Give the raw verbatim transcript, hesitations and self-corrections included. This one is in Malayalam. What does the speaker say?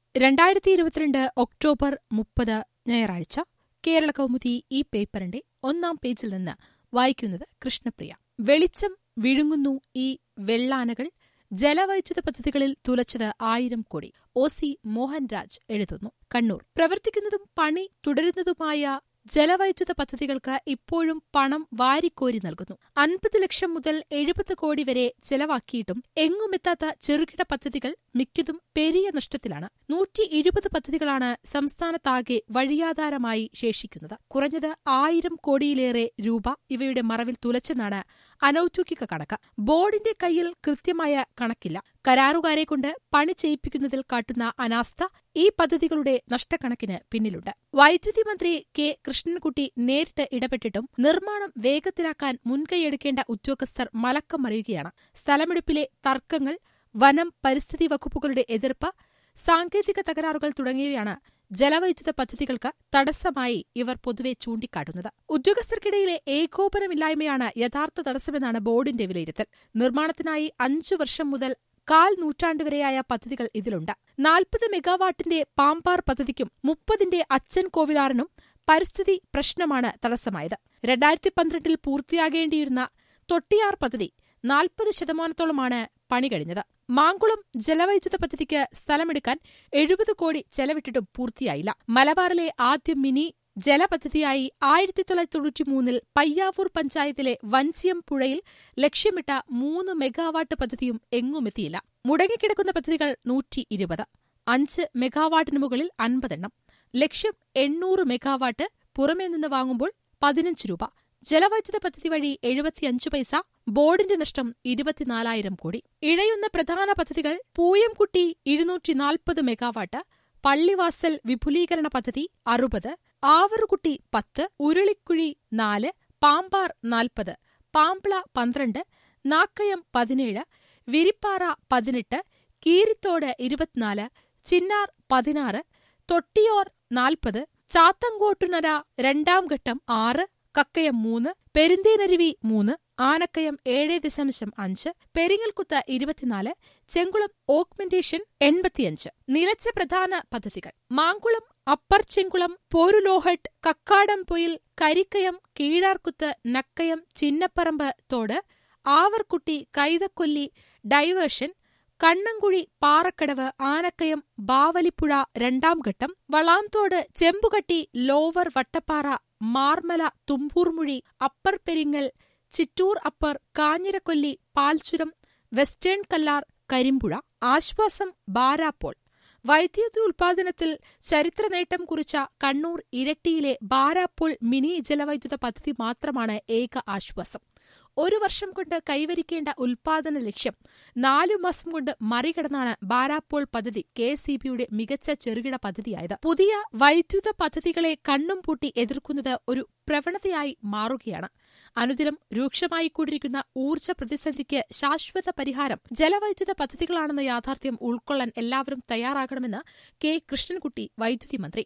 രണ്ടായിരത്തി ഇരുപത്തിരണ്ട് ഒക്ടോബർ മുപ്പത് ഞായറാഴ്ച കേരള കൗമുദി ഈ പേപ്പറിന്റെ ഒന്നാം പേജിൽ നിന്ന് വായിക്കുന്നത് കൃഷ്ണപ്രിയ. വെളിച്ചം വിഴുങ്ങുന്നു ഈ വെള്ളാനകൾ, ജലവൈദ്യുത പദ്ധതികളിൽ തുലച്ചത് ആയിരം കോടി. ഒ സി മോഹൻരാജ് എഴുതുന്നു, കണ്ണൂർ. പ്രവർത്തിക്കുന്നതും പണി തുടരുന്നതുമായ ജലവൈദ്യുത പദ്ധതികൾക്ക് ഇപ്പോഴും പണം വാരിക്കോരി നൽകുന്നു. അൻപത് ലക്ഷം മുതൽ എഴുപത് കോടി വരെ ചെലവാക്കിയിട്ടും എങ്ങുമെത്താത്ത ചെറുകിട പദ്ധതികൾ മിക്കതും പെരിയ നഷ്ടത്തിലാണ്. നൂറ്റി ഇരുപത് പദ്ധതികളാണ് സംസ്ഥാനത്താകെ വഴിയാധാരമായി ശേഷിക്കുന്നത്. കുറഞ്ഞത് ആയിരം കോടിയിലേറെ രൂപ ഇവയുടെ മറവിൽ തുലച്ചെന്നാണ് അനൌദ്യോഗിക കണക്ക്. ബോർഡിന്റെ കയ്യിൽ കൃത്യമായ കണക്കില്ല. കരാറുകാരെക്കൊണ്ട് പണി ചെയ്യിപ്പിക്കുന്നതിൽ കാട്ടുന്ന അനാസ്ഥ ഈ പദ്ധതികളുടെ നഷ്ടക്കണക്കിന് പിന്നിലുണ്ട്. വൈദ്യുതി മന്ത്രി കെ കൃഷ്ണൻകുട്ടി നേരിട്ട് ഇടപെട്ടിട്ടും നിർമ്മാണം വേഗത്തിലാക്കാൻ മുൻകൈയെടുക്കേണ്ട ഉദ്യോഗസ്ഥർ മലക്കം മറിയുകയാണ്. സ്ഥലമെടുപ്പിലെ തർക്കങ്ങൾ, വനം പരിസ്ഥിതി വകുപ്പുകളുടെ എതിർപ്പ്, സാങ്കേതിക തകരാറുകൾ തുടങ്ങിയവയാണ് ജലവൈദ്യുത പദ്ധതികൾക്ക് തടസ്സമായി ഇവർ പൊതുവെ ചൂണ്ടിക്കാട്ടുന്നത്. ഉദ്യോഗസ്ഥർക്കിടയിലെ ഏകോപനമില്ലായ്മയാണ് യഥാർത്ഥ തടസ്സമെന്നാണ് ബോർഡിന്റെ വിലയിരുത്തൽ. നിർമ്മാണത്തിനായി അഞ്ചു വർഷം മുതൽ കാൽ നൂറ്റാണ്ടുവരെയായ പദ്ധതികൾ ഇതിലുണ്ട്. നാൽപ്പത് മെഗാവാട്ടിന്റെ പാമ്പാർ പദ്ധതിക്കും മുപ്പതിന്റെ അച്ചൻ കോവിലാറിനും പരിസ്ഥിതി പ്രശ്നമാണ് തടസ്സമായത്. രണ്ടായിരത്തി പന്ത്രണ്ടിൽ പൂർത്തിയാകേണ്ടിയിരുന്ന തൊട്ടിയാർ പദ്ധതി നാൽപ്പത് ശതമാനത്തോളമാണ് പണി കഴിഞ്ഞത്. മാങ്കുളം ജലവൈദ്യുത പദ്ധതിക്ക് സ്ഥലമെടുക്കാൻ എഴുപത് കോടി ചെലവിട്ടിട്ടും പൂർത്തിയായില്ല. മലബാറിലെ ആദ്യ മിനി ജലപദ്ധതിയായി ആയിരത്തി തൊള്ളായിരത്തി തൊണ്ണൂറ്റിമൂന്നിൽ പയ്യാവൂർ പഞ്ചായത്തിലെ വഞ്ചിയം പുഴയിൽ ലക്ഷ്യമിട്ട മൂന്ന് മെഗാവാട്ട് പദ്ധതിയും എങ്ങുമെത്തിയില്ല. മുടങ്ങിക്കിടക്കുന്ന പദ്ധതികൾ നൂറ്റി ഇരുപത്. അഞ്ച് മെഗാവാട്ടിനു മുകളിൽ അൻപതെണ്ണം. ലക്ഷ്യം എണ്ണൂറ് മെഗാവാട്ട്. പുറമേ നിന്ന് വാങ്ങുമ്പോൾ പതിനഞ്ച് രൂപ. ജലവൈദ്യുത പദ്ധതി വഴി എഴുപത്തിയഞ്ചു പൈസ. ബോർഡിന്റെ നഷ്ടം ഇരുപത്തിനാലായിരം കോടി. ഇഴയുന്ന പ്രധാന പദ്ധതികൾ പൂയംകുട്ടി ഇരുന്നൂറ്റി നാൽപ്പത് മെഗാവാട്ട്, പള്ളിവാസൽ വിപുലീകരണ പദ്ധതി അറുപത്, ആവറുകുട്ടി പത്ത്, ഉരുളിക്കുഴി നാല്, പാമ്പാർ നാൽപ്പത്, പാമ്പ്ള പന്ത്രണ്ട്, നാക്കയം പതിനേഴ്, വിരിപ്പാറ പതിനെട്ട്, കീരിത്തോട് ഇരുപത്തിനാല്, ചിന്നാർ പതിനാറ്, തൊട്ടിയോർ നാൽപ്പത്, ചാത്തങ്കോട്ടുനര രണ്ടാം ഘട്ടം ആറ്, കക്കയം മൂന്ന്, പെരുന്തേനരുവി മൂന്ന്, ആനക്കയം ഏഴ് ദശാംശം അഞ്ച്, പെരിങ്ങൽകുത്ത് ഇരുപത്തിനാല്, ചെങ്കുളം ഓഗ്മെന്റേഷൻ എൺപത്തിയഞ്ച്. നിലച്ച പ്രധാന പദ്ധതികൾ: മാങ്കുളം അപ്പർ ചെങ്കുളം, പോരുലോഹട്ട്, കക്കാടംപൊയിൽ, കരിക്കയം, കീഴാർകുത്ത്, നക്കയം, ചിന്നപ്പറമ്പ് തോട്, ആവർകുട്ടി, കൈതക്കൊല്ലി ഡൈവേർഷൻ, കണ്ണങ്കുഴി, പാറക്കടവ്, ആനക്കയം, ബാവലിപ്പുഴ രണ്ടാം ഘട്ടം, Valamthode, Chembukatti, lower Vattappara, Marmala, Thumboormuzhi, upper Peringal, Chittoor upper, Kanjirakolli, Palchuram, western Kallar, Karimpuzha. ആശ്വാസം ബാരാപ്പോൾ. വൈദ്യുതി ഉൽപാദനത്തിൽ ചരിത്രനേട്ടം കുറിച്ച കണ്ണൂർ ഇരട്ടിയിലെ ബാരാപ്പോൾ മിനി ജലവൈദ്യുത പദ്ധതി മാത്രമാണ് ഏക ആശ്വാസം. ഒരു വർഷം കൊണ്ട് കൈവരിക്കേണ്ട ഉൽപാദന ലക്ഷ്യം നാലു മാസം കൊണ്ട് മറികടന്നാണ് ബാരാപ്പോൾ പദ്ധതി കെ എസ് ഇ ബിയുടെ മികച്ച ചെറുകിട പദ്ധതിയായത്. പുതിയ വൈദ്യുത പദ്ധതികളെ കണ്ണും പൂട്ടി എതിർക്കുന്നത് ഒരു പ്രവണതയായി മാറുകയാണ്. അനുദിനം രൂക്ഷമായിക്കൊണ്ടിരിക്കുന്ന ഊർജ്ജ പ്രതിസന്ധിക്ക് ശാശ്വത പരിഹാരം ജലവൈദ്യുത പദ്ധതികളാണെന്ന യാഥാർത്ഥ്യം ഉൾക്കൊള്ളാൻ എല്ലാവരും തയ്യാറാകണമെന്ന് കെ കൃഷ്ണൻകുട്ടി, വൈദ്യുതി മന്ത്രി.